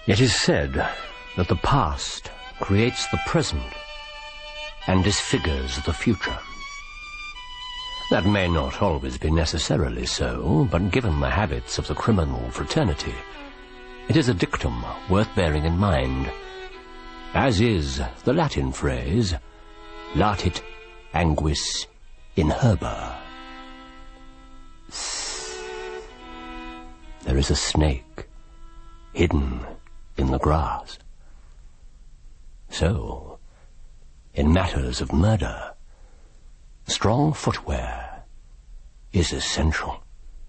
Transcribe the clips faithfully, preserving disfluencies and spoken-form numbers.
It is said that the past creates the present and disfigures the future. That may not always be necessarily so, but given the habits of the criminal fraternity, it is a dictum worth bearing in mind, as is the Latin phrase, latit anguis in herba. There is a snake hidden in the grass. So, in matters of murder, strong footwear is essential.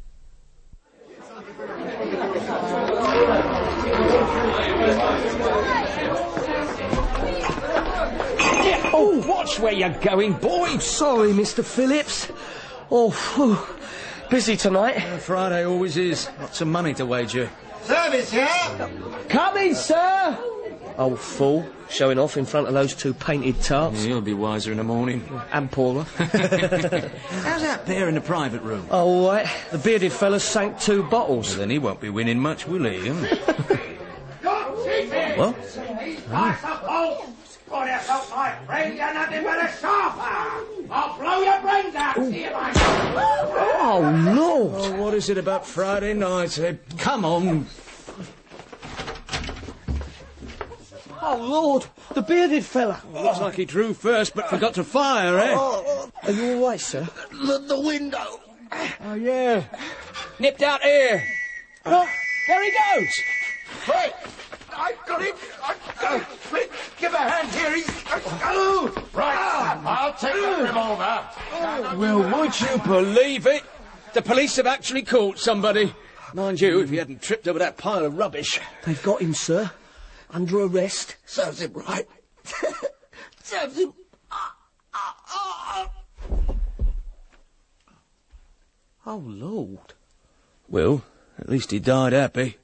Oh, watch where you're going, boy. Sorry, Mister Phillips. Oh, whew. Busy tonight. Uh, Friday always is. Lots of money to wager. Service here? Coming, sir! Old fool, showing off in front of those two painted tarts. You'll be wiser in the morning. And poorer. How's that pair in the private room? Oh, all right. The bearded fella sank two bottles. Well, then he won't be winning much, will he? What? I suppose. Put yourself my friend, you're nothing but a sharper. I'll blow your brains out. See if I Oh, Lord. Oh, what is it about Friday night? Uh, come on. Oh, Lord. The bearded fella. Looks like he drew first, but forgot to fire, eh? Oh, are you all right, sir? the, the window. Oh, yeah. Nipped out here. Oh, there he goes. Quick! I've got him! I've got him! Quick! Give a hand here! He's... Oh! Right, I'll take the revolver. Well, would you believe it? The police have actually caught somebody. Mind you, if he hadn't tripped over that pile of rubbish. They've got him, sir. Under arrest. Serves him right. Serves him... Oh, Lord. Well, at least he died happy.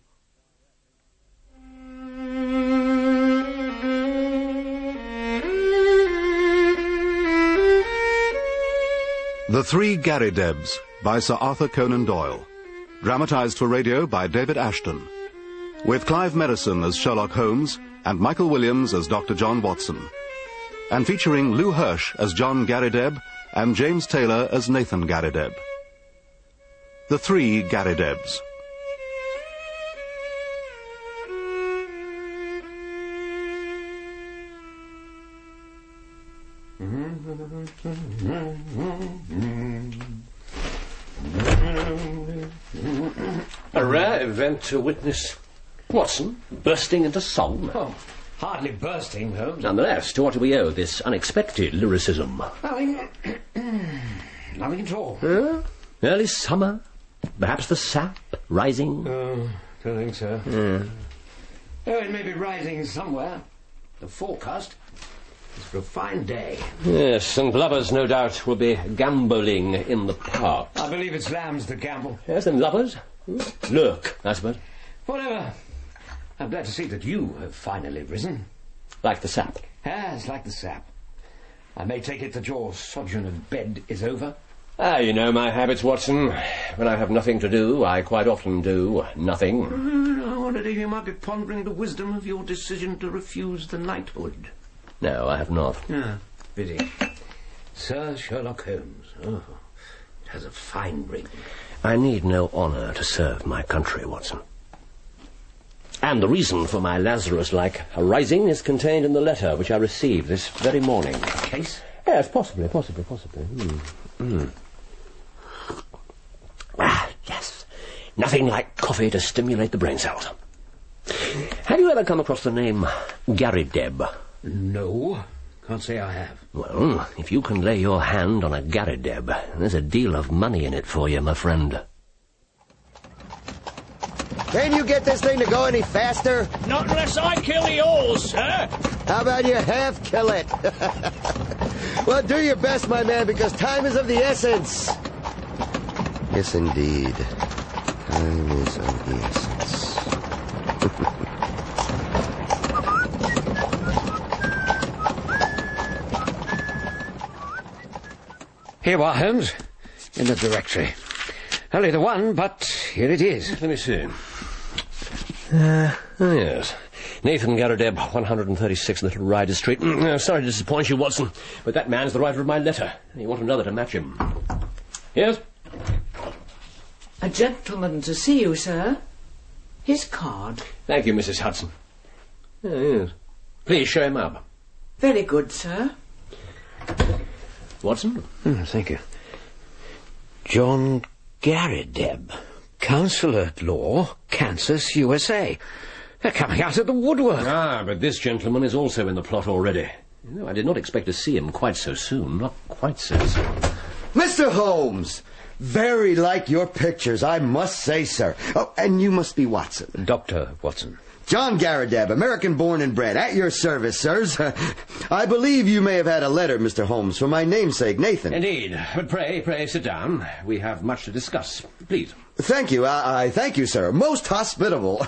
The Three Gary Debs by Sir Arthur Conan Doyle. Dramatised for radio by David Ashton. With Clive Merrison as Sherlock Holmes and Michael Williams as Doctor John Watson. And featuring Lou Hirsch as John Gary Deb and James Taylor as Nathan Gary Deb. The Three Gary Debs. A rare event to witness. Watson, bursting into song. Oh, hardly bursting, Holmes. Nonetheless, to what do we owe this unexpected lyricism? Nothing... Nothing at all. Huh? Early summer? Perhaps the sap rising? Oh, don't think so. Yeah. Oh, it may be rising somewhere. The forecast is for a fine day. Yes, and lovers, no doubt, will be gambolling in the park. I believe it's lambs that gamble. Yes, and lovers? Lurk, I suppose. Whatever. I'm glad to see that you have finally risen. Like the sap. Yes, like the sap. I may take it that your sojourn of bed is over. Ah, you know my habits, Watson. When I have nothing to do, I quite often do nothing. Mm, I wondered if you might be pondering the wisdom of your decision to refuse the knighthood. No, I have not. Ah, pity. Sir Sherlock Holmes. Oh, it has a fine ring. I need no honour to serve my country, Watson. And the reason for my Lazarus-like rising is contained in the letter which I received this very morning. Case? Yes, possibly, possibly, possibly. Mm. Mm. Ah, yes. Nothing like coffee to stimulate the brain cells. Have you ever come across the name Gary Deb? No, can't say I have. Well, if you can lay your hand on a Gary Deb, there's a deal of money in it for you, my friend. Can you get this thing to go any faster? Not unless I kill yours, sir. How about you half kill it? Well, do your best, my man, because time is of the essence. Yes, indeed. Time is of the essence. Here you are, Holmes, in the directory. Only the one, but here it is. Let me see. Uh, oh, yes. Nathan Garrideb, one hundred thirty-six Little Ryder Street. Mm, sorry to disappoint you, Watson, but that man's the writer of my letter. You want another to match him. Yes? A gentleman to see you, sir. His card. Thank you, Missus Hudson. Oh, yes. Please show him up. Very good, sir. Watson? Mm, thank you. John Garrideb, Counsellor at Law, Kansas, U S A. They're coming out of the woodwork. Ah, but this gentleman is also in the plot already. You know, I did not expect to see him quite so soon. Not quite so soon. Mister Holmes! Very like your pictures, I must say, sir. Oh, and you must be Watson. Doctor Watson. John Garrideb, American-born and bred. At your service, sirs. I believe you may have had a letter, Mister Holmes, from my namesake, Nathan. Indeed. But pray, pray, sit down. We have much to discuss. Please. Thank you. I, I thank you, sir. Most hospitable.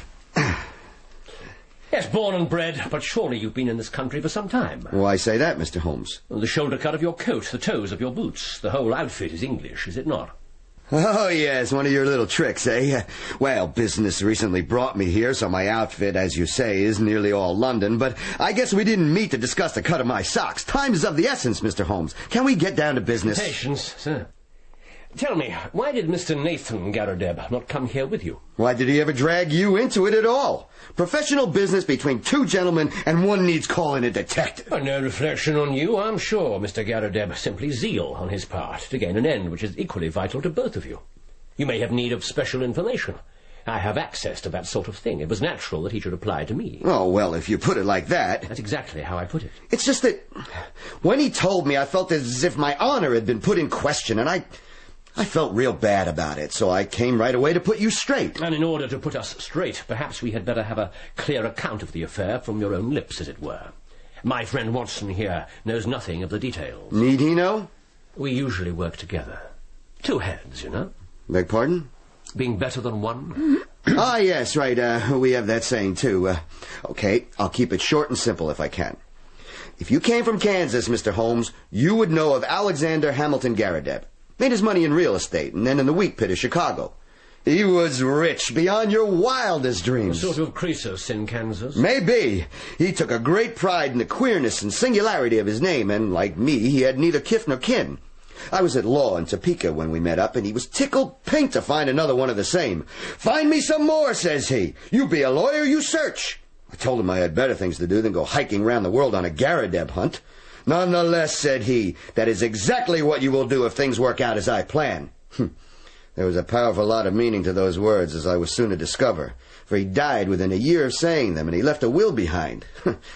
Yes, born and bred, but surely you've been in this country for some time. Why say that, Mister Holmes? The shoulder cut of your coat, the toes of your boots, the whole outfit is English, is it not? Oh, yes, one of your little tricks, eh? Well, business recently brought me here, so my outfit, as you say, is nearly all London, but I guess we didn't meet to discuss the cut of my socks. Time is of the essence, Mister Holmes. Can we get down to business? Patience, sir. Tell me, why did Mister Nathan Garrideb not come here with you? Why did he ever drag you into it at all? Professional business between two gentlemen, and one needs calling a detective. Oh, no reflection on you, I'm sure, Mister Garrideb. Simply zeal on his part to gain an end which is equally vital to both of you. You may have need of special information. I have access to that sort of thing. It was natural that he should apply to me. Oh, well, if you put it like that... That's exactly how I put it. It's just that when he told me, I felt as if my honor had been put in question, and I... I felt real bad about it, so I came right away to put you straight. And in order to put us straight, perhaps we had better have a clear account of the affair from your own lips, as it were. My friend Watson here knows nothing of the details. Need he know? We usually work together. Two heads, you know. Beg pardon? Being better than one. Ah, yes, right. Uh, we have that saying, too. Uh, okay, I'll keep it short and simple if I can. If you came from Kansas, Mister Holmes, you would know of Alexander Hamilton Garrideb. Made his money in real estate, and then in the wheat pit of Chicago. He was rich beyond your wildest dreams. A sort of Croesus in Kansas. Maybe. He took a great pride in the queerness and singularity of his name, and, like me, he had neither kith nor kin. I was at law in Topeka when we met up, and he was tickled pink to find another one of the same. Find me some more, says he. You be a lawyer, you search. I told him I had better things to do than go hiking round the world on a Garrideb hunt. Nonetheless, said he, that is exactly what you will do if things work out as I plan. There was a powerful lot of meaning to those words, as I was soon to discover, for he died within a year of saying them, and he left a will behind.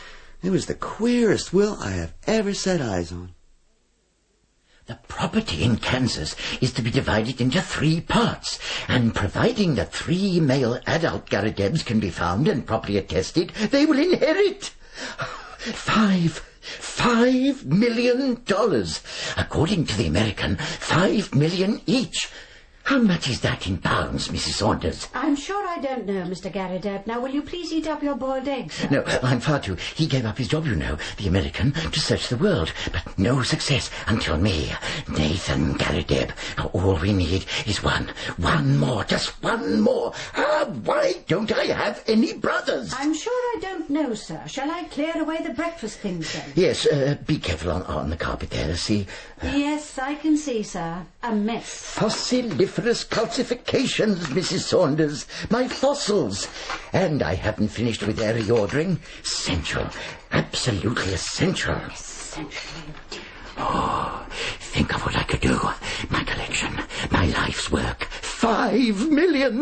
It was the queerest will I have ever set eyes on. The property in Kansas is to be divided into three parts, and providing that three male adult Garridebs can be found and properly attested, they will inherit five Five million dollars. According to the American, five million each. How much is that in pounds, Missus Saunders? I'm sure I don't know, Mister Garrideb. Now, will you please eat up your boiled eggs? No, I'm far too... He gave up his job, you know, the American, to search the world. But no success until me, Nathan Garrideb. All we need is one. One more, just one more. Ah, why don't I have any brothers? I'm sure I don't know, sir. Shall I clear away the breakfast things, then? Yes, uh, be careful on, on the carpet there, see? Uh, yes, I can see, sir. A mess. Fossiliferous calcifications, Missus Saunders. My fossils. And I haven't finished with their reordering. Essential. Absolutely essential. Essential. Oh, think of what I could do. My collection. My life's work. Five million.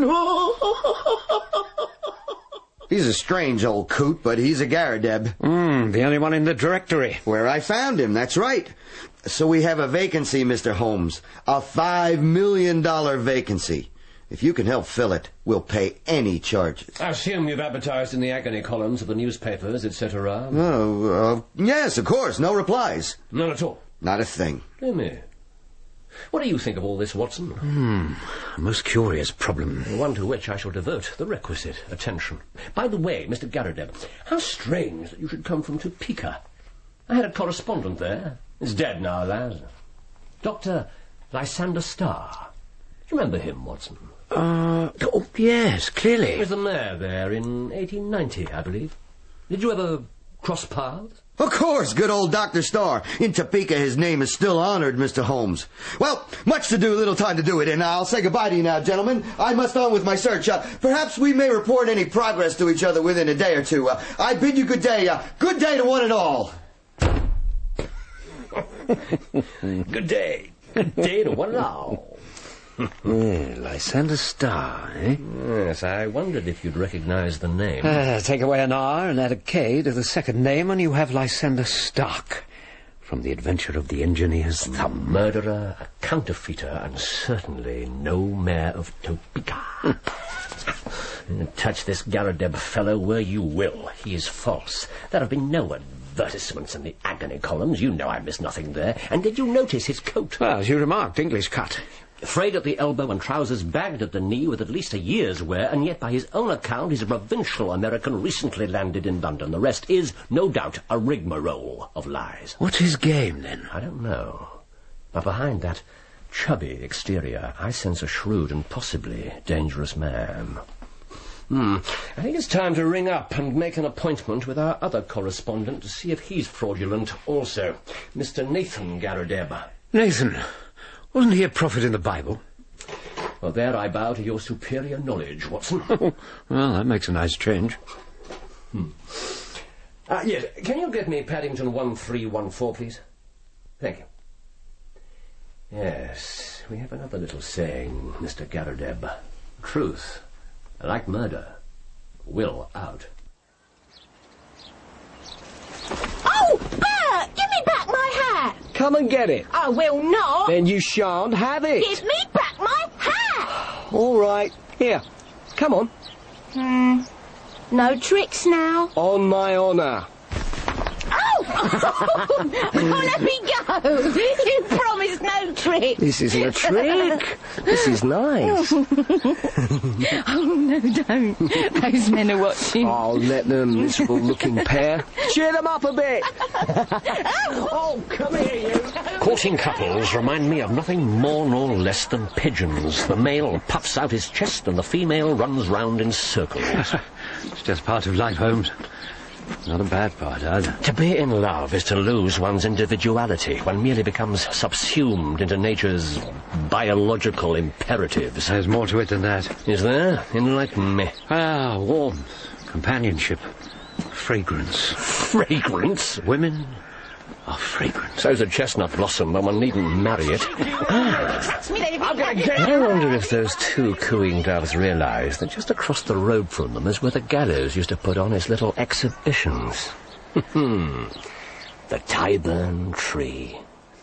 He's a strange old coot, but he's a Garrideb. Hmm, the only one in the directory. Where I found him, that's right. So we have a vacancy, Mister Holmes. A five million dollar vacancy. If you can help fill it, we'll pay any charges. I assume you've advertised in the agony columns of the newspapers, et cetera. Oh, uh, yes, of course. No replies. None at all? Not a thing. Dear me. What do you think of all this, Watson? Hmm, a most curious problem. One to which I shall devote the requisite attention. By the way, Mister Garrideb, how strange that you should come from Topeka. I had a correspondent there. He's dead now, lad. Doctor Lysander Starr. Do you remember him, Watson? Uh, oh, yes, clearly. He was the mayor there in eighteen ninety, I believe. Did you ever cross paths? Of course, good old Doctor Starr. In Topeka, his name is still honored, Mister Holmes. Well, much to do, little time to do it in. I'll say goodbye to you now, gentlemen. I must on with my search. Uh, perhaps we may report any progress to each other within a day or two. Uh, I bid you good day. Uh, good day to one and all. Good day. Good day to one and all. Yeah, Lysander Starr, eh? Yes, I wondered if you'd recognize the name. Uh, take away an R and add a K to the second name, and you have Lysander Stark, from The Adventure of the Engineer's Thumb. Murderer, a counterfeiter, and certainly no mayor of Topeka. Touch this Garrideb fellow where you will. He is false. There have been no advertisements in the agony columns. You know I missed nothing there. And did you notice his coat? Well, as you remarked, English cut. Frayed at the elbow and trousers bagged at the knee with at least a year's wear, and yet by his own account he's a provincial American recently landed in London. The rest is, no doubt, a rigmarole of lies. What's his game, then? I don't know. But behind that chubby exterior, I sense a shrewd and possibly dangerous man. Hmm. I think it's time to ring up and make an appointment with our other correspondent to see if he's fraudulent also, Mister Nathan Garrideb. Nathan? Wasn't he a prophet in the Bible? Well, there I bow to your superior knowledge, Watson. Well, that makes a nice change. Hmm. Uh, yes, can you get me Paddington one three one four, please? Thank you. Yes, we have another little saying, Mister Garrideb. Truth, like murder, will out. Oh, Bert, give me back my hat. Come and get it. I will not. Then you shan't have it. Give me back my hat. All right. Here. Come on. Hmm. No tricks now. On my honour. Oh! Oh, let me go. You promised no tricks. This isn't a trick. This is nice. Oh, no, don't. Those men are watching. I'll let them, miserable-looking pair. Cheer them up a bit. Oh, come here, you. Courting couples remind me of nothing more nor less than pigeons. The male puffs out his chest and the female runs round in circles. It's just part of life, Holmes. Not a bad part, either. To be in love is to lose one's individuality. One merely becomes subsumed into nature's biological imperatives. There's more to it than that. Is there? Enlighten me. Ah, warmth, companionship, fragrance. Fragrance? Women are fragrance. So's a chestnut blossom, but one needn't marry it. I'm going to get I wonder if those two cooing doves realise that just across the road from them is where the gallows used to put on its little exhibitions. The Tyburn Tree.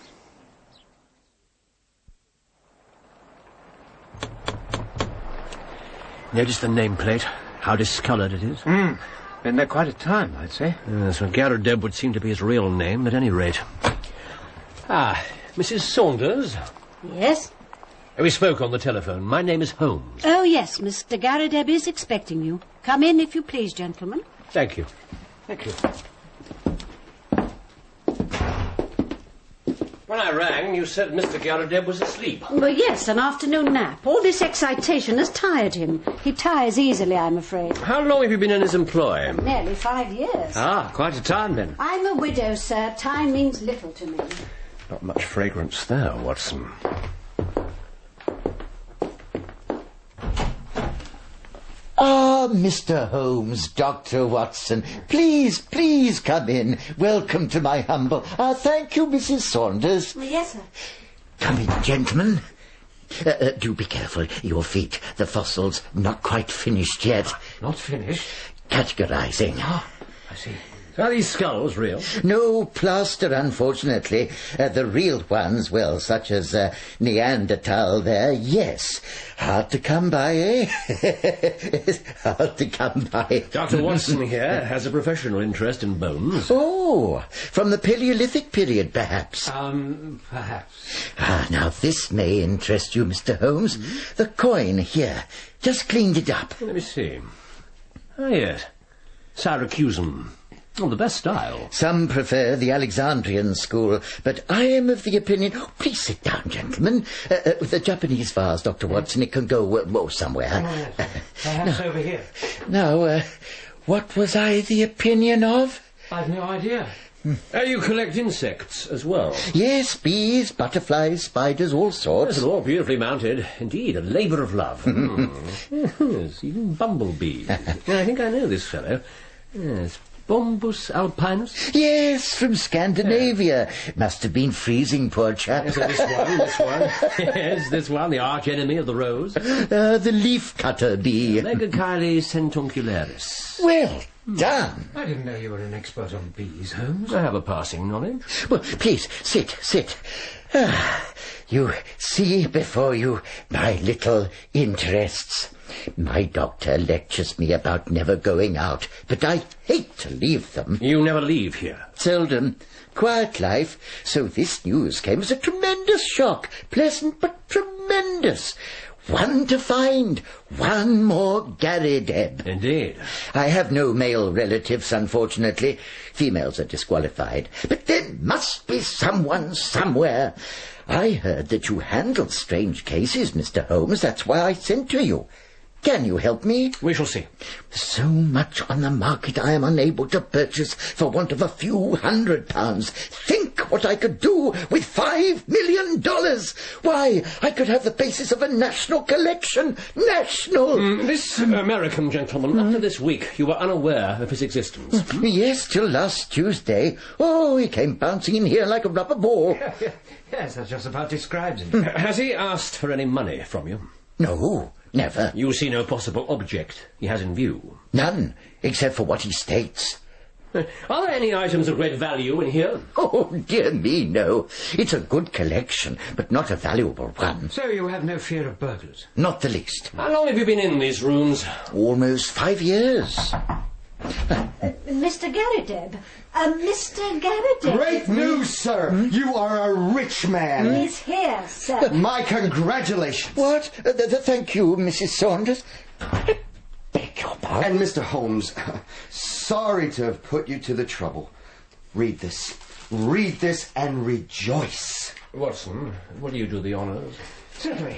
Notice the nameplate, how discoloured it is. Mm. Been there quite a time, I'd say. Yes, well, Garrideb would seem to be his real name, at any rate. Ah, Missus Saunders? Yes? We spoke on the telephone. My name is Holmes. Oh, yes, Mister Garrideb is expecting you. Come in, if you please, gentlemen. Thank you. Thank you. When I rang, you said Mister Garrideb was asleep. Well, yes, an afternoon nap. All this excitation has tired him. He tires easily, I'm afraid. How long have you been in his employ? Nearly five years. Ah, quite a time, then. I'm a widow, sir. Time means little to me. Not much fragrance there, Watson. Ah, Mister Holmes, Doctor Watson, please, please come in. Welcome to my humble... Ah, thank you, Missus Saunders. Yes, sir. Come in, gentlemen. Uh, uh, do be careful. Your feet, the fossils, not quite finished yet. Not finished? Categorizing. Ah, I see. Are these skulls real? No plaster, unfortunately. Uh, the real ones, well, such as uh, Neanderthal there, yes. Hard to come by, eh? Hard to come by. Doctor Watson here has a professional interest in bones. Oh, from the Paleolithic period, perhaps. Um, perhaps. Ah, now this may interest you, Mister Holmes. Mm-hmm. The coin here. Just cleaned it up. Let me see. Ah, yes. Syracusan. Oh, the best style. Some prefer the Alexandrian school, but I am of the opinion... Oh, please sit down, gentlemen. Uh, uh, the Japanese vase, Doctor Watson, it can go uh, oh, somewhere. Oh, yes. Perhaps no. over here. Now, uh, what was I the opinion of? I've no idea. Hmm. Uh, you collect insects as well? Yes, bees, butterflies, spiders, all sorts. Yes, all beautifully mounted. Indeed, a labour of love. mm. Yes, even bumblebees. I think I know this fellow. Yes, Bombus alpinus? Yes, from Scandinavia. Yeah. Must have been freezing, poor chap. Yes, this one, this one. Yes, this one, the arch enemy of the rose. Uh, the leaf-cutter bee. Legocyle centuncularis. Well done. I didn't know you were an expert on bees, Holmes. I have a passing knowledge. Well, please, sit, sit. Ah, you see before you my little interests. My doctor lectures me about never going out, but I hate to leave them. You never leave here? Seldom. Quiet life. So this news came as a tremendous shock. Pleasant, but tremendous. One to find. One more Garrideb. Indeed. I have no male relatives, unfortunately. Females are disqualified. But there must be someone somewhere. I heard that you handle strange cases, Mister Holmes. That's why I sent to you. Can you help me? We shall see. So much on the market I am unable to purchase for want of a few hundred pounds. Think what I could do with five million dollars. Why, I could have the basis of a national collection. National! Mm, this American gentleman, mm. up to this week, you were unaware of his existence. Mm. Yes, till last Tuesday. Oh, he came bouncing in here like a rubber ball. Yes, that just about describes him. Mm. Has he asked for any money from you? No. Never. You see no possible object he has in view? None, except for what he states. Are there any items of great value in here? Oh, dear me, no. It's a good collection, but not a valuable one. So you have no fear of burglars? Not the least. How long have you been in these rooms? Almost five years. Uh, Mister Garrideb. Uh, Mister Garrideb. Great news, sir. Hmm? You are a rich man. He's here, sir. My congratulations. What? Uh, th- th- thank you, Missus Saunders. Beg your pardon. And Mister Holmes, sorry to have put you to the trouble. Read this. Read this and rejoice. Watson, will you do the honours? Certainly.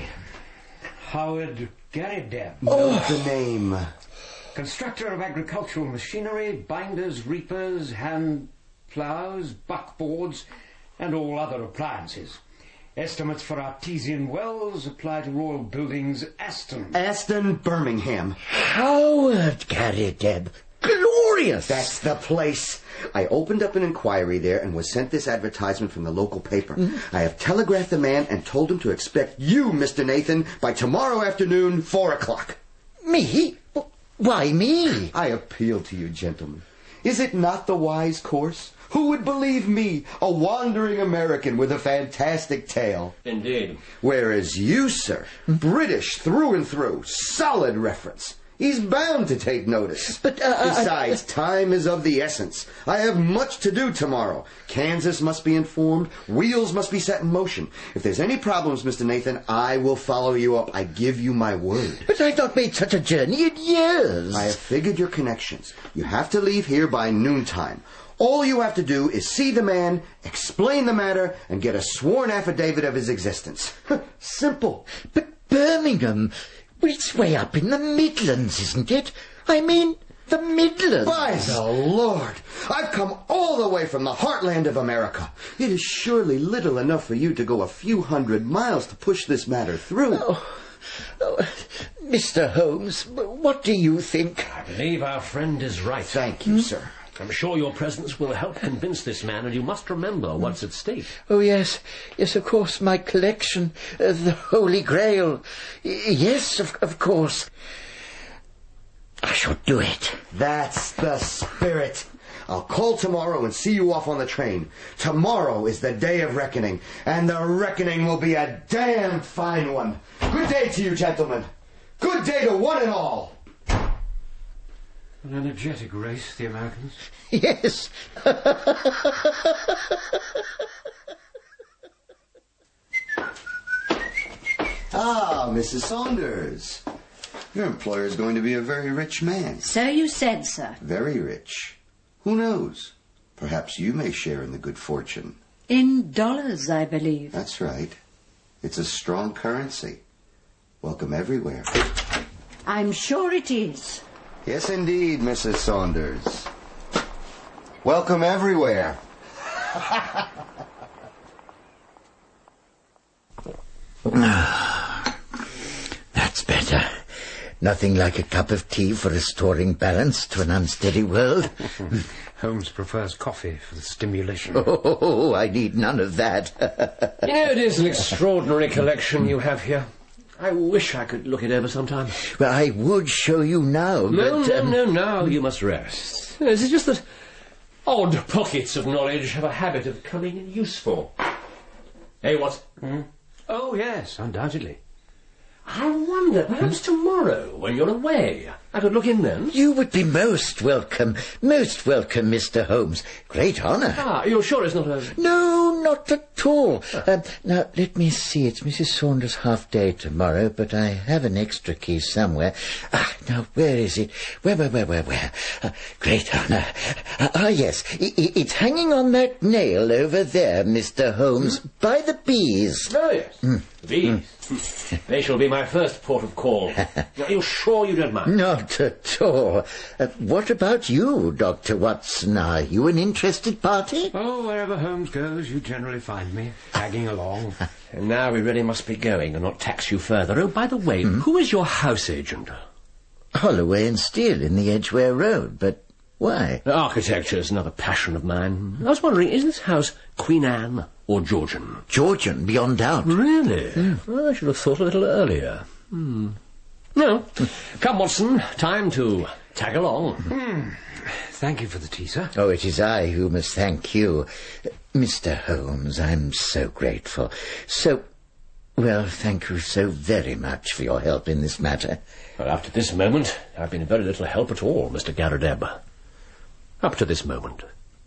Howard Garrideb. Oh, Note the name. Constructor of agricultural machinery, binders, reapers, hand ploughs, buckboards, and all other appliances. Estimates for artesian wells apply to Royal Buildings, Aston. Aston, Birmingham. Howard Garrideb. Glorious! That's the place. I opened up an inquiry there and was sent this advertisement from the local paper. Mm-hmm. I have telegraphed the man and told him to expect you, Mister Nathan, by tomorrow afternoon, four o'clock. Me? Why me? I appeal to you, gentlemen. Is it not the wise course? Who would believe me, a wandering American with a fantastic tale? Indeed. Whereas you, sir, British through and through, solid reference. He's bound to take notice. But, uh, Besides, I, time is of the essence. I have much to do tomorrow. Kansas must be informed. Wheels must be set in motion. If there's any problems, Mister Nathan, I will follow you up. I give you my word. But I've not made such a journey in years. I have figured your connections. You have to leave here by noontime. All you have to do is see the man, explain the matter, and get a sworn affidavit of his existence. Simple. But Birmingham... It's way up in the Midlands, isn't it? I mean, the Midlands. By the Lord! I've come all the way from the heartland of America. It is surely little enough for you to go a few hundred miles to push this matter through. Oh, oh, Mister Holmes, what do you think? I believe our friend is right. Thank you, hmm? sir. I'm sure your presence will help convince this man, and you must remember what's at stake. Oh, yes. Yes, of course, my collection, uh, the Holy Grail. Y- yes, of, of course. I shall do it. That's the spirit. I'll call tomorrow and see you off on the train. Tomorrow is the day of reckoning, and the reckoning will be a damn fine one. Good day to you, gentlemen. Good day to one and all. An energetic race, the Americans. Yes. Ah, Missus Saunders. Your employer is going to be a very rich man. So you said, sir. Very rich. Who knows? Perhaps you may share in the good fortune. In dollars, I believe. That's right. It's a strong currency. Welcome everywhere. I'm sure it is. Yes, indeed, Missus Saunders. Welcome everywhere. That's better. Nothing like a cup of tea for restoring balance to an unsteady world. Holmes prefers coffee for the stimulation. Oh, I need none of that. You know, it is an extraordinary collection you have here. I wish I could look it over sometime. Well, I would show you now, No, but... no, um, no, now you must rest. Yes, it's just that odd pockets of knowledge have a habit of coming in useful. Hey, what? Hmm? Oh, yes, undoubtedly. I wonder, perhaps tomorrow, when you're away, I could look in then. You would be most welcome, most welcome, Mister Holmes. Great honour. Ah, you're sure it's not a... No, not at all. Um, now, let me see. It's Missus Saunders' half-day tomorrow, but I have an extra key somewhere. Ah, now, where is it? Where, where, where, where, where? Uh, great honour. Uh, ah, yes. I, I, it's hanging on that nail over there, Mister Holmes, mm. by the bees. Oh, yes. Mm. Bees. Mm. They shall be my first port of call. Are you sure you don't mind? Not at all. Uh, what about you, Doctor Watson? Are you an interested party? Oh, wherever Holmes goes, you generally find me, tagging along. And now we really must be going and not tax you further. Oh, by the way, hmm? who is your house agent? Holloway and Steele in the Edgware Road, but why? Architecture is another passion of mine. I was wondering, is this house Queen Anne or Georgian? Georgian, beyond doubt. Really? Mm. Well, I should have thought a little earlier. Hmm. No. Come, Watson, time to tag along. Mm. Thank you for the tea, sir. Oh, it is I who must thank you. Mister Holmes, I'm so grateful. So, well, thank you so very much for your help in this matter. Well, up to this moment, I've been very little help at all, Mister Garrideb. Up to this moment.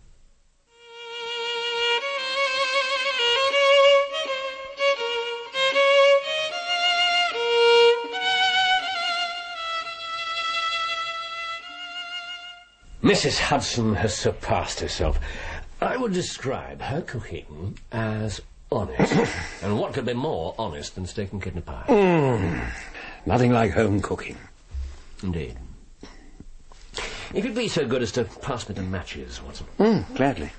Missus Hudson has surpassed herself. I would describe her cooking as honest. And what could be more honest than steak and kidney pie? Mm. Nothing like home cooking. Indeed. If you'd be so good as to pass me the matches, Watson. Mm, gladly.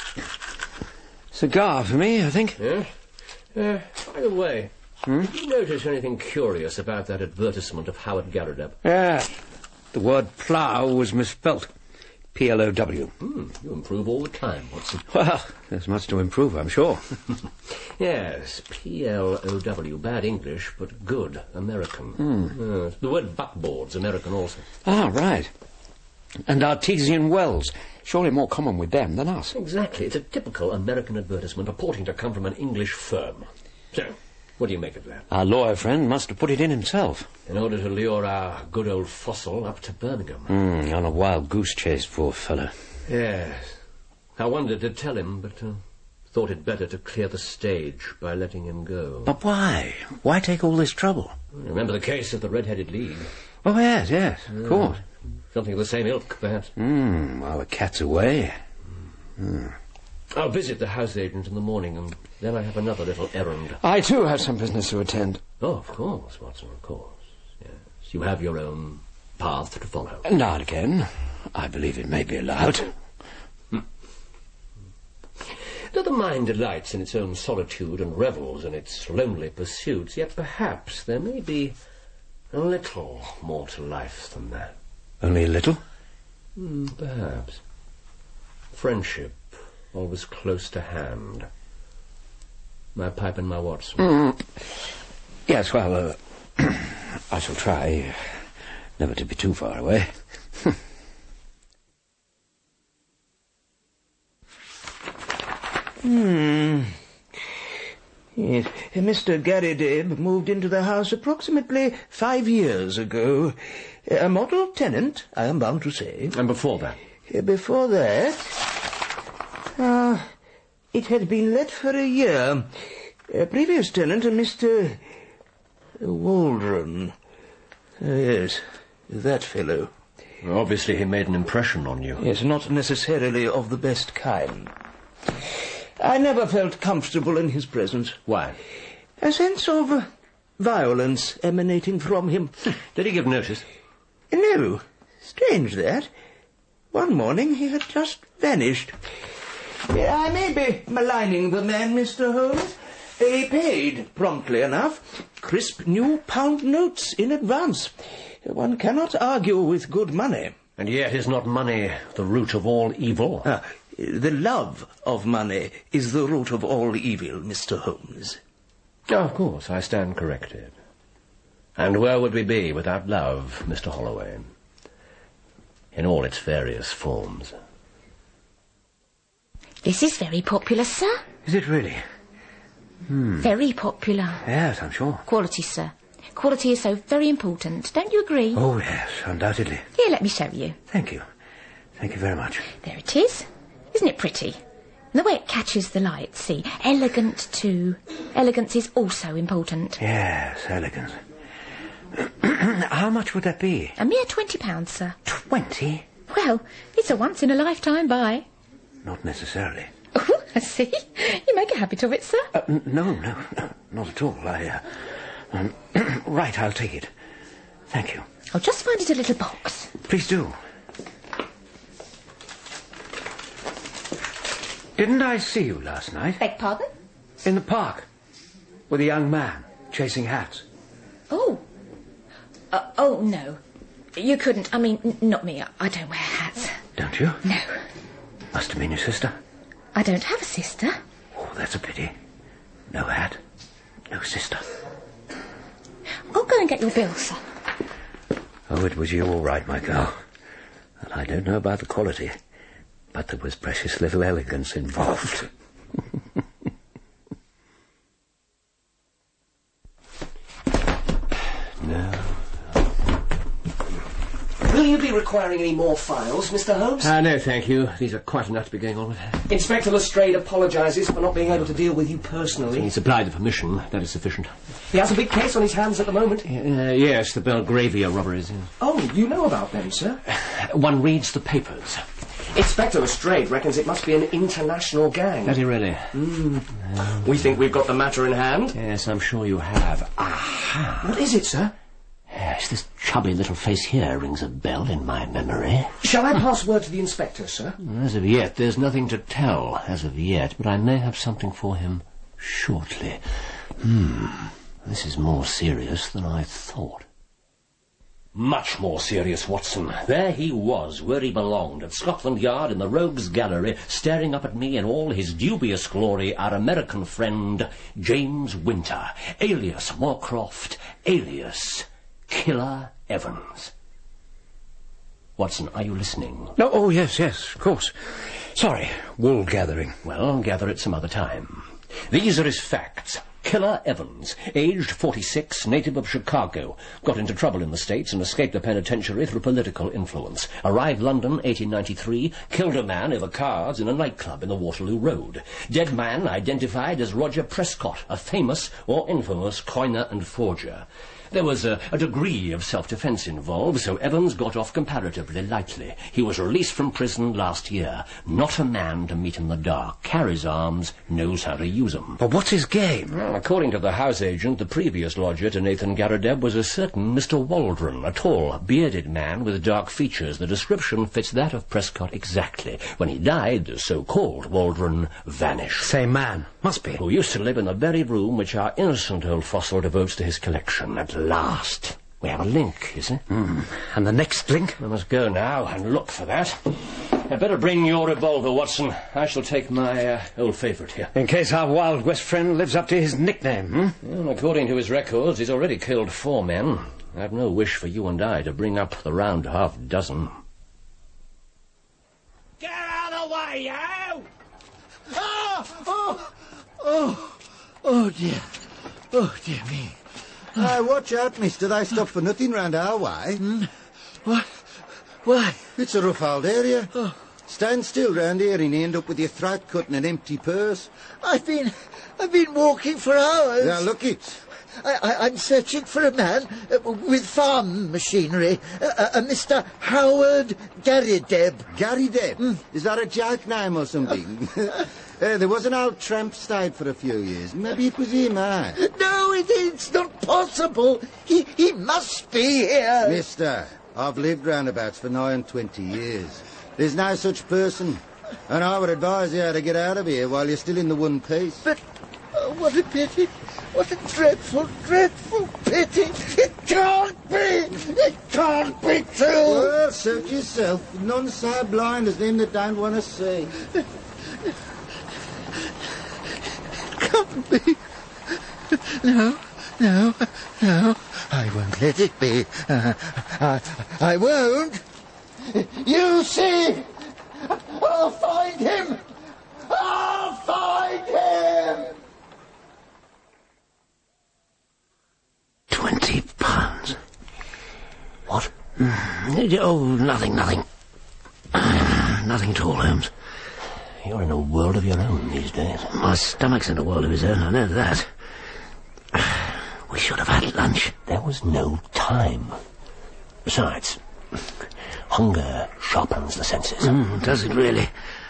Cigar for me, I think. Yeah? Uh, by the way, hmm? did you notice anything curious about that advertisement of Howard Garrideb? Yeah. The word plough was misspelt. P L O W. Hmm, you improve all the time, Watson. Well, there's much to improve, I'm sure. Yes, P L O W. Bad English, but good American. Mm. Uh, the word buckboard's American also. Ah, right. And artesian wells. Surely more common with them than us. Exactly. It's a typical American advertisement purporting to come from an English firm. So, what do you make of that? Our lawyer friend must have put it in himself. In order to lure our good old fossil up to Birmingham. Mm, on a wild goose chase, poor fellow. Yes. I wondered to tell him, but uh, thought it better to clear the stage by letting him go. But why? Why take all this trouble? Remember the case of the Red-Headed League? Oh, yes, yes, yeah. Of course. Something of the same ilk, perhaps. Hmm, well, the cat's away. Mm. I'll visit the house agent in the morning, and then I have another little errand. I, too, have some business to attend. Oh, of course, Watson, of course. Yes, you have your own path to follow. Now and again, I believe it may be allowed. Hmm. Though the mind delights in its own solitude and revels in its lonely pursuits, yet perhaps there may be a little more to life than that. Only a little? Mm, perhaps. Friendship, always close to hand. My pipe and my Watson. Mm. Yes, well, uh, I shall try never to be too far away. Hmm. Yes. Mister Garrideb moved into the house approximately five years ago. A model tenant, I am bound to say. And before that? Before that, uh, it had been let for a year. A previous tenant, a Mister Waldron. Uh, yes, that fellow. Obviously he made an impression on you. Yes, not necessarily of the best kind. I never felt comfortable in his presence. Why? A sense of uh, violence emanating from him. Did he give notice? No. Strange, that. One morning he had just vanished. I may be maligning the man, Mister Holmes. He paid promptly enough. Crisp new pound notes in advance. One cannot argue with good money. And yet is not money the root of all evil? Ah, the love of money is the root of all evil, Mister Holmes. Oh, of course, I stand corrected. And where would we be without love, Mister Holloway? In all its various forms. This is very popular, sir. Is it really? Hmm. Very popular. Yes, I'm sure. Quality, sir. Quality is so very important. Don't you agree? Oh, yes, undoubtedly. Here, let me show you. Thank you. Thank you very much. There it is. Isn't it pretty? And the way it catches the light, see? Elegant, too. Elegance is also important. Yes, elegance. How much would that be? A mere twenty pounds, sir. Twenty? Well, it's a once-in-a-lifetime buy. Not necessarily. Oh, I see. You make a habit of it, sir. Uh, n- no, no, no, not at all. I, uh, um, right, I'll take it. Thank you. I'll just find it a little box. Please do. Didn't I see you last night? Beg pardon? In the park. With a young man chasing hats. Oh. Uh, oh, no. You couldn't. I mean, n- not me. I, I don't wear hats. Don't you? No. Must have been your sister. I don't have a sister. Oh, that's a pity. No hat. No sister. I'll go and get your bill, sir. Oh, it was you all right, my girl. And I don't know about the quality, but there was precious little elegance involved. No. Will you be requiring any more files, Mister Holmes? Ah, uh, no, thank you. These are quite enough to be going on with. Inspector Lestrade apologises for not being able to deal with you personally. He supplied the permission. That is sufficient. He has a big case on his hands at the moment. Uh, yes, the Belgravia robberies. Yes. Oh, you know about them, sir? One reads the papers. Inspector Lestrade reckons it must be an international gang. Does he really? Mm. Um, we think we've got the matter in hand. Yes, I'm sure you have. Aha! What is it, sir? Yes, this chubby little face here rings a bell in my memory. Shall I pass word to the inspector, sir? As of yet, there's nothing to tell, as of yet, but I may have something for him shortly. Hmm, this is more serious than I thought. Much more serious, Watson. There he was, where he belonged, at Scotland Yard in the Rogues' Gallery, staring up at me in all his dubious glory, our American friend, James Winter, alias Moorcroft, alias Killer Evans. Watson, are you listening? No, oh, yes, yes, of course. Sorry, wool gathering. Well, gather it some other time. These are his facts. Killer Evans, aged forty-six, native of Chicago, got into trouble in the States and escaped the penitentiary through political influence. Arrived London, eighteen ninety-three, killed a man over cards in a nightclub in the Waterloo Road. Dead man identified as Roger Prescott, a famous or infamous coiner and forger. There was a, a degree of self-defence involved, so Evans got off comparatively lightly. He was released from prison last year. Not a man to meet in the dark. Carries arms, knows how to use them. But what's his game? Well, according to the house agent, the previous lodger to Nathan Garrideb was a certain Mister Waldron, a tall, bearded man with dark features. The description fits that of Prescott exactly. When he died, the so-called Waldron vanished. Same man. Must be. Who used to live in the very room which our innocent old fossil devotes to his collection. At last, we have a link, you see? Mm. And the next link? I must go now and look for that. I'd better bring your revolver, Watson. I shall take my uh, old favourite here. In case our Wild West friend lives up to his nickname, hmm? Well, according to his records, he's already killed four men. I've no wish for you and I to bring up the round half dozen. Get out of the way, you! Oh! Oh! Oh! Oh, dear. Oh, dear me. Uh, watch out, mister. They stop for nothing round our way. Mm. What? Why? It's a rough old area. Oh. Stand still round here and you end up with your throat cut and an empty purse. I've been... I've been walking for hours. Now, look it. I, I, I'm searching for a man uh, with farm machinery, uh, uh, Mister Howard Garrideb. Garrideb? Mm. Is that a joke name or something? uh, there was an old tramp stayed for a few years. Maybe it was him, eh? No, it, it's not possible. He, he must be here. Mister, I've lived roundabouts for nigh and twenty years. There's no such person. And I would advise you how to get out of here while you're still in the one piece. But oh, what a pity. What a dreadful, dreadful pity. It can't be. It can't be true. Well, suit yourself. None so blind as them that don't want to see. Can't be. No, no, no. I won't let it be. Uh, I, I won't. You see, I'll find him. I'll find him. Twenty pounds. What? Mm, oh, nothing, nothing. Uh, nothing at all, Holmes. You're in a world of your own these days. My stomach's in a world of his own, I know that. We should have had lunch. There was no time. Besides, hunger sharpens the senses. Mm, does it really?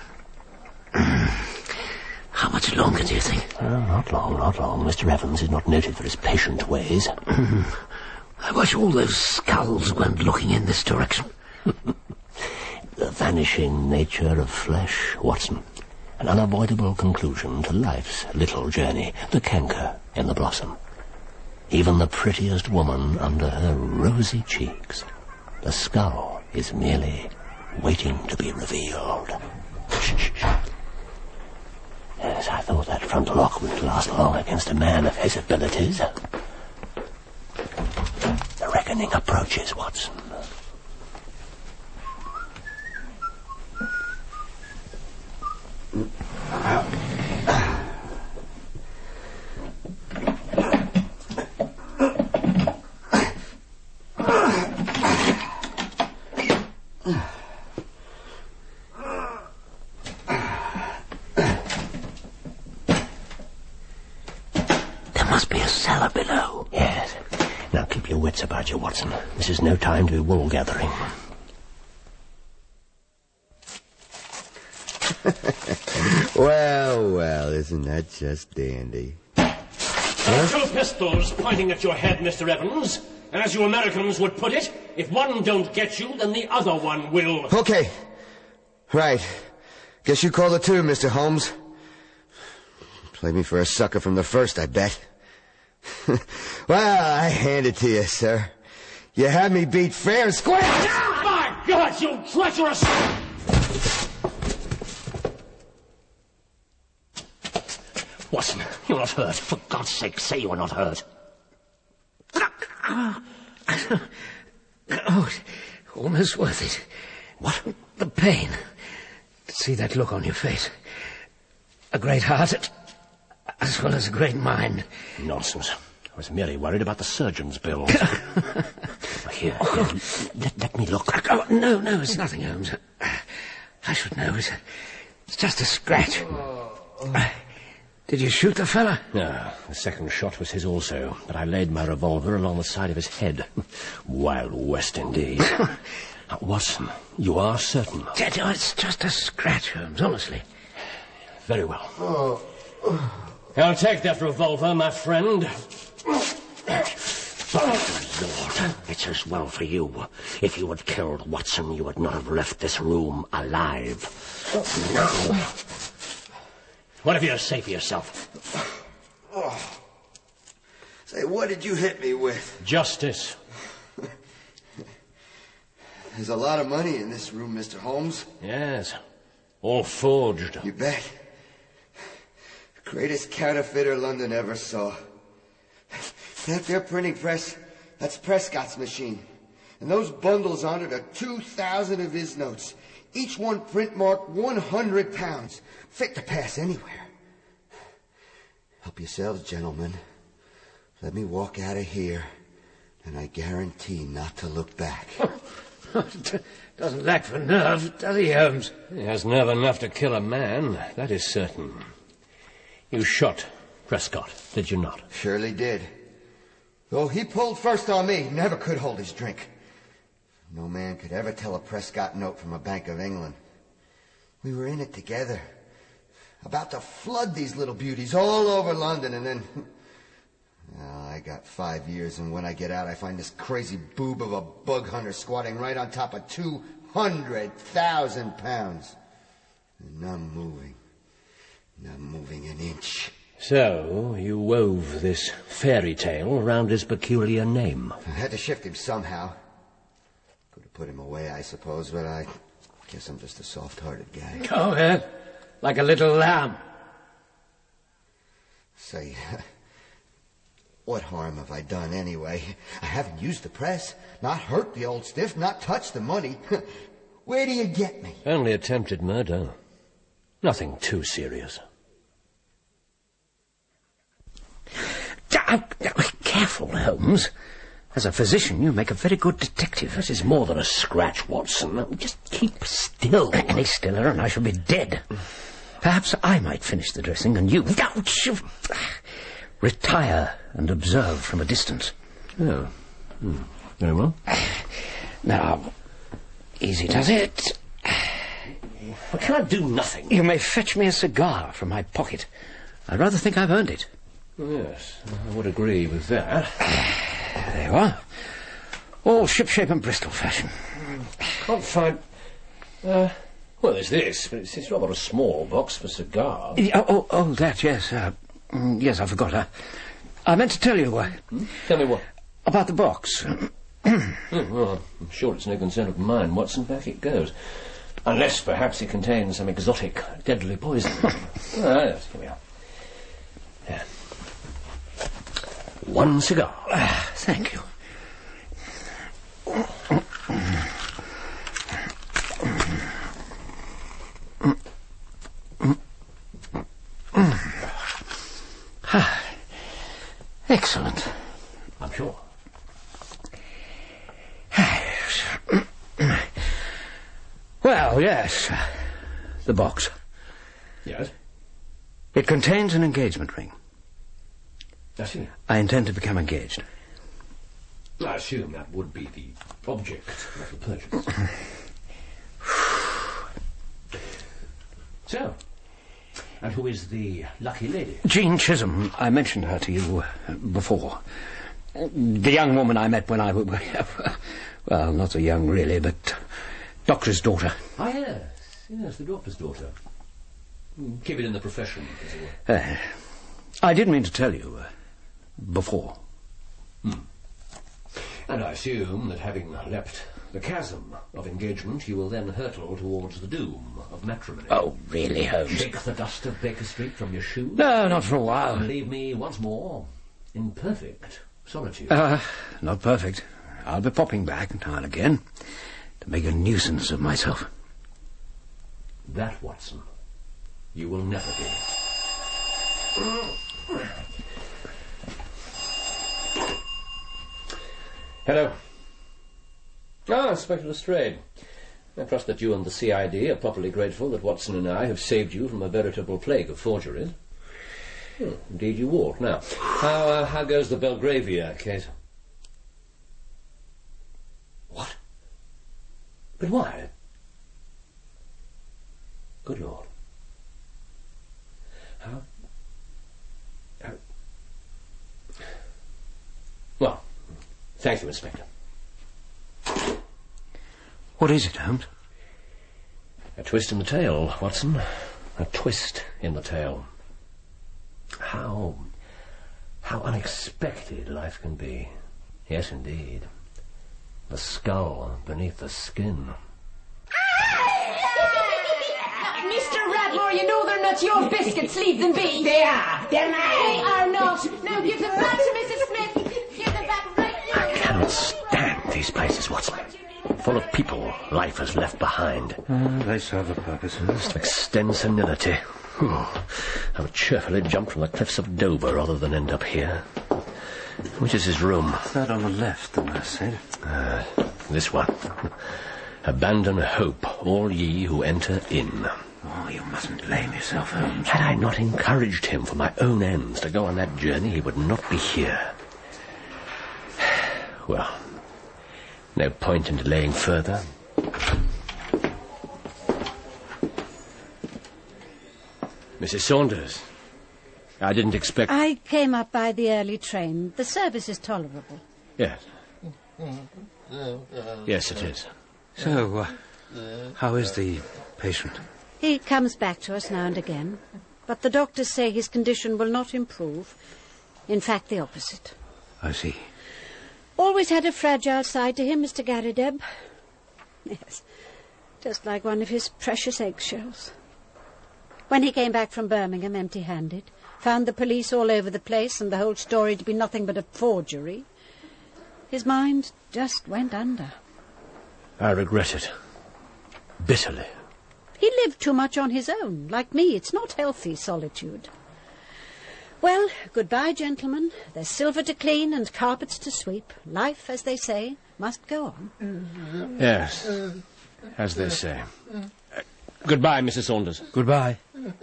How much longer do you think? Oh, not long, not long. Mister Evans is not noted for his patient ways. I wish all those skulls weren't looking in this direction. The vanishing nature of flesh, Watson. An unavoidable conclusion to life's little journey. The canker in the blossom. Even the prettiest woman under her rosy cheeks. The skull is merely waiting to be revealed. Shh, shh, shh. Yes, I thought that front lock wouldn't last long against a man of his abilities. The reckoning approaches, Watson. Below. Yes. Now keep your wits about you, Watson. This is no time to be wool gathering. Well, well, isn't that just dandy? Huh? Two pistols pointing at your head, Mister Evans. As you Americans would put it, if one don't get you, then the other one will. Okay. Right. Guess you called it too, Mister Holmes. Played me for a sucker from the first, I bet. Well, I hand it to you, sir. You had me beat fair and square. Oh, my God, you treacherous... Watson, you're not hurt. For God's sake, say you are not hurt. Oh, almost worth it. What? The pain. See that look on your face. A great heart... as well as a great mind. Nonsense. I was merely worried about the surgeon's bills. Here, here let, let me look. Oh, no, no, it's nothing, Holmes. I should know. It's, it's just a scratch. Uh, did you shoot the fella? No, the second shot was his also, but I laid my revolver along the side of his head. Wild West indeed. uh, Watson, you are certain? It's just a scratch, Holmes, honestly. Very well. Oh. I'll take that revolver, my friend. By the Lord, it's as well for you. If you had killed Watson, you would not have left this room alive. Now, what have you to say for yourself? Oh. Say, what did you hit me with? Justice. There's a lot of money in this room, Mister Holmes. Yes, all forged. You bet. Greatest counterfeiter London ever saw. That there printing press, that's Prescott's machine. And those bundles on it are two thousand of his notes. Each one print marked one hundred pounds. Fit to pass anywhere. Help yourselves, gentlemen. Let me walk out of here, and I guarantee not to look back. Doesn't lack for nerve, does he, Holmes? He has nerve enough to kill a man, that is certain. You shot Prescott, did you not? Surely did. Though he pulled first on me, never could hold his drink. No man could ever tell a Prescott note from a Bank of England. We were in it together, about to flood these little beauties all over London, and then... Well, I got five years, and when I get out, I find this crazy boob of a bug hunter squatting right on top of two hundred thousand pounds. And not moving. Not moving an inch. So, you wove this fairy tale around his peculiar name. I had to shift him somehow. Could have put him away, I suppose, but I guess I'm just a soft-hearted guy. Go ahead. Like a little lamb. Say, what harm have I done anyway? I haven't used the press, not hurt the old stiff, not touched the money. Where do you get me? Only attempted murder. Nothing too serious. Careful, Holmes. As a physician, you make a very good detective. This is more than a scratch, Watson. Just keep still. Any stiller and I shall be dead. Perhaps I might finish the dressing and you... retire and observe from a distance. Oh. Hmm. Very well. Now, easy does it. Well, can I do nothing? You may fetch me a cigar from my pocket. I rather think I've earned it. Yes, I would agree with that. There you are. All shipshape and Bristol fashion. Can't find... Uh, well, there's this, but it's, it's rather a small box for cigars. Oh, oh, oh that, yes. Uh, yes, I forgot. Uh, I meant to tell you... Uh, hmm? Tell me what? About the box. oh, well, I'm sure it's no concern of mine, Watson. Back it goes. Unless, perhaps, it contains some exotic, deadly poison. ah, yes, here we are. Yeah. One cigar. Uh, thank you. Ah, excellent. I'm sure. Well, yes. The box. Yes? It contains an engagement ring. I see. I intend to become engaged. I assume that would be the object of the purchase. So, and who is the lucky lady? Jean Chisholm. I mentioned her to you uh, before. The young woman I met when I was... well, not so young, really, but... doctor's daughter. Ah, yes. Yes, the doctor's daughter. Keep it in the profession, as it were. Uh, I did mean to tell you... Uh, before. Hmm. And I assume that having leapt the chasm of engagement, you will then hurtle towards the doom of matrimony. Oh, really, Holmes? Shake the dust of Baker Street from your shoes? No, not for a while. And leave me once more in perfect solitude. Uh, not perfect. I'll be popping back now and again to make a nuisance of myself. That, Watson, you will never be. Hello. Ah, Inspector Lestrade. I trust that you and the C I D are properly grateful that Watson and I have saved you from a veritable plague of forgeries. Hmm, indeed you ought. Now, how, uh, how goes the Belgravia case? What? But why? Good Lord. How... how... Well... Thank you, Inspector. What is it, Holmes? A twist in the tale, Watson. A twist in the tale. How... how unexpected life can be. Yes, indeed. The skull beneath the skin. Mister Radmore, you know they're not your biscuits. Leave them be. They are. They're mine. They are not. Now give them back to Missus Smith. Give them back right now. I cannot stand these places, Watson. Full of people life has left behind. Uh, they serve a purpose. Just to extend senility. I would cheerfully jump from the cliffs of Dover rather than end up here. Which is his room? Third on the left, the nurse said. Uh, this one. Abandon hope, all ye who enter in. Oh, you mustn't blame yourself, Holmes. Had I not encouraged him for my own ends to go on that journey, he would not be here. Well, no point in delaying further. Missus Saunders, I didn't expect... I came up by the early train. The service is tolerable. Yes. Yes, it is. So, uh, how is the patient? He comes back to us now and again, but the doctors say his condition will not improve. In fact, the opposite. I see. Always had a fragile side to him, Mister Garrideb. Yes, just like one of his precious eggshells. When he came back from Birmingham empty-handed, found the police all over the place and the whole story to be nothing but a forgery, his mind just went under. I regret it. Bitterly. He lived too much on his own. Like me, it's not healthy, solitude. Well, goodbye, gentlemen. There's silver to clean and carpets to sweep. Life, as they say, must go on. Yes, as they say. Uh, goodbye, Missus Saunders. Goodbye.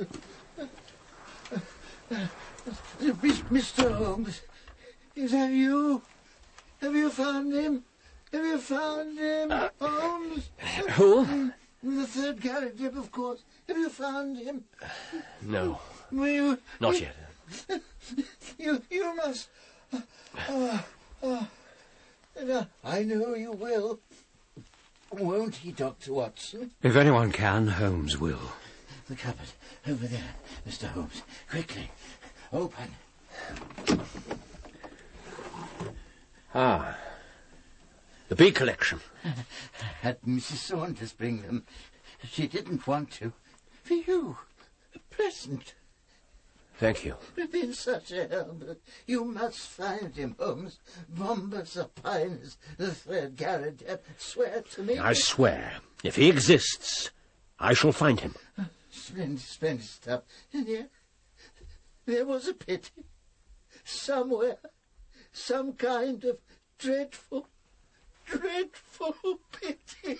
Mister Holmes, is that you? Have you found him? Have you found him, uh, Holmes? Who? The third Garrideb, of course. Have you found him? No. Will you, Not you, yet. You, you must... Uh, uh, uh, I know you will. Won't he, Doctor Watson? If anyone can, Holmes will. The cupboard, over there, Mister Holmes. Quickly, open. Ah, the bee collection. Had Missus Saunders bring them. She didn't want to. For you, a present. Thank you. You've been such a help. You must find him, Holmes. Bombus Apinus, the third Garrideb. Swear to me. I swear, if he exists, I shall find him. Splendid, splendid stuff. And yet, there was a pity. Somewhere, some kind of dreadful, dreadful pity.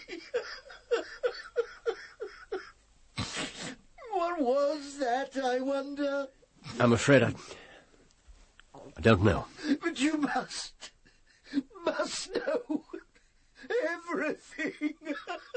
What was that, I wonder? I'm afraid I... I don't know. But you must, must know everything.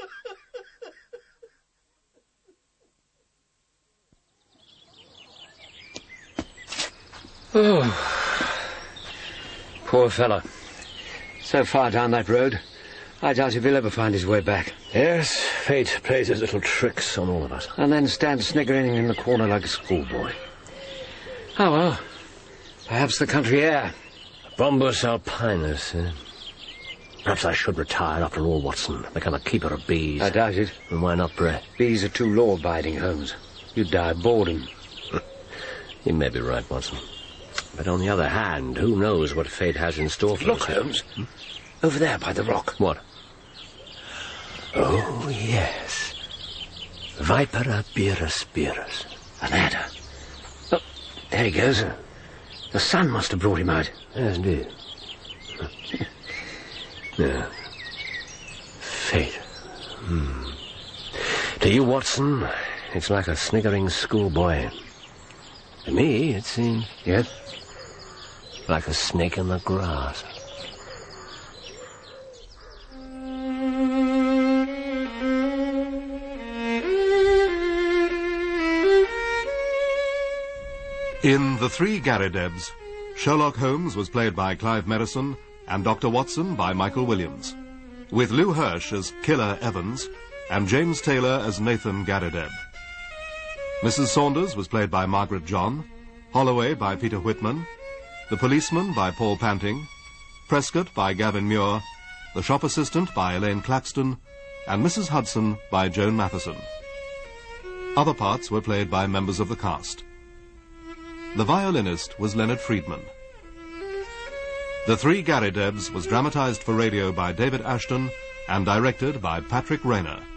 Oh, poor fellow. So far down that road, I doubt if he'll ever find his way back. Yes, fate plays his little tricks on all of us. And then stands sniggering in the corner like a schoolboy. Oh, well, perhaps the country air. Bombus alpinus, eh? Perhaps I should retire after all, Watson. Become a keeper of bees. I doubt it. And why not Brett? Bees are too law-abiding, Holmes. You'd die of boredom. You may be right, Watson. But on the other hand, who knows what fate has in store for Look, us? Look, Holmes. Hmm? Over there by the rock. What? Oh, yes. Vipera birus birus. A ladder. Oh, there he goes. The sun must have brought him out. Yes, indeed. Yeah. Fate. Hmm. To you, Watson, it's like a sniggering schoolboy. To me, it seems... Yes? Like a snake in the grass. In The Three Garridebs, Sherlock Holmes was played by Clive Merrison and Doctor Watson by Michael Williams, with Lou Hirsch as Killer Evans and James Taylor as Nathan Garrideb. Missus Saunders was played by Margaret John, Holloway by Peter Whitman, the policeman by Paul Panting, Prescott by Gavin Muir, the shop assistant by Elaine Claxton, and Missus Hudson by Joan Matheson. Other parts were played by members of the cast. The violinist was Leonard Friedman. The Three Garridebs was dramatized for radio by David Ashton and directed by Patrick Rayner.